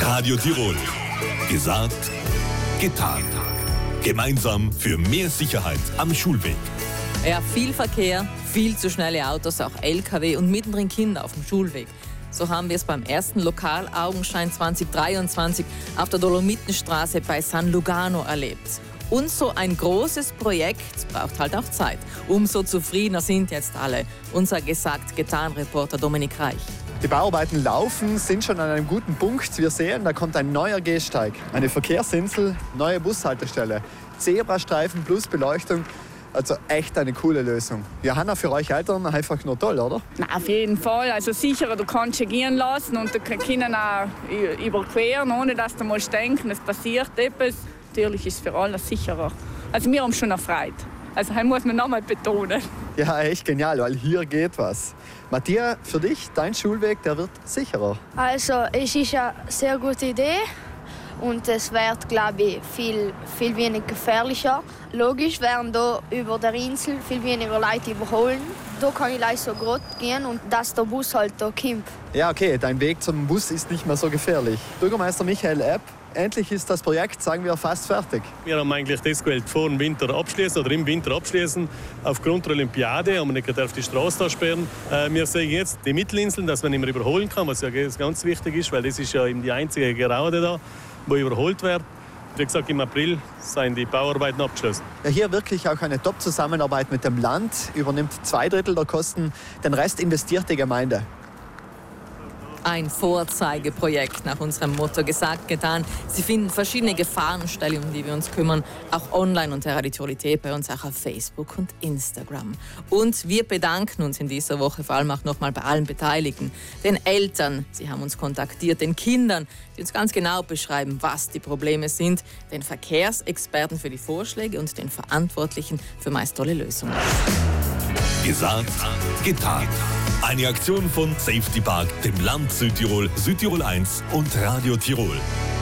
Radio Tirol. Gesagt, getan. Gemeinsam für mehr Sicherheit am Schulweg. Ja, viel Verkehr, viel zu schnelle Autos, auch LKW und mittendrin Kinder auf dem Schulweg. So haben wir es beim ersten Lokalaugenschein 2023 auf der Dolomitenstraße bei San Lugano erlebt. Und so ein großes Projekt braucht halt auch Zeit. Umso zufriedener sind jetzt alle. Unser Gesagt-Getan-Reporter Dominik Reich. Die Bauarbeiten laufen, sind schon an einem guten Punkt. Wir sehen, da kommt ein neuer Gehsteig, eine Verkehrsinsel, neue Bushaltestelle, Zebrastreifen plus Beleuchtung. Also echt eine coole Lösung. Johanna, für euch Eltern einfach nur toll, oder? Na, auf jeden Fall. Also sicherer, du kannst ja gehen lassen und du können auch überqueren, ohne dass du musst denken, es passiert etwas. Natürlich ist es für alle sicherer. Also wir haben schon erfreut. Also das muss man nochmal betonen. Ja, echt genial, weil hier geht was. Matthias, für dich, dein Schulweg, der wird sicherer. Also es ist eine sehr gute Idee und es wird, glaube ich, viel weniger gefährlicher. Logisch werden da über der Insel viel weniger Leute überholen. Da kann ich leicht so gut gehen und dass der Bus halt da kommt. Ja, okay, dein Weg zum Bus ist nicht mehr so gefährlich. Bürgermeister Michael Epp, endlich ist das Projekt, sagen wir, fast fertig. Wir haben eigentlich das gewählt, vor dem Winter abschließen oder im Winter abschließen. Aufgrund der Olympiade haben wir nicht auf die Straße da sperren. Wir sehen jetzt die Mittelinseln, dass man immer überholen kann, was ja ganz wichtig ist, weil das ist ja eben die einzige Gerade da, wo überholt wird. Wie gesagt, im April seien die Bauarbeiten abgeschlossen. Ja, hier wirklich auch eine Top-Zusammenarbeit mit dem Land, übernimmt 2/3 der Kosten, den Rest investiert die Gemeinde. Ein Vorzeigeprojekt nach unserem Motto Gesagt, getan. Sie finden verschiedene Gefahrenstellen, um die wir uns kümmern, auch online unter Radio Tirol bei uns, auch auf Facebook und Instagram. Und wir bedanken uns in dieser Woche vor allem auch nochmal bei allen Beteiligten, den Eltern, sie haben uns kontaktiert, den Kindern, die uns ganz genau beschreiben, was die Probleme sind, den Verkehrsexperten für die Vorschläge und den Verantwortlichen für meist tolle Lösungen. Gesagt, getan. Eine Aktion von Safety Park, dem Land Südtirol, Südtirol 1 und Radio Tirol.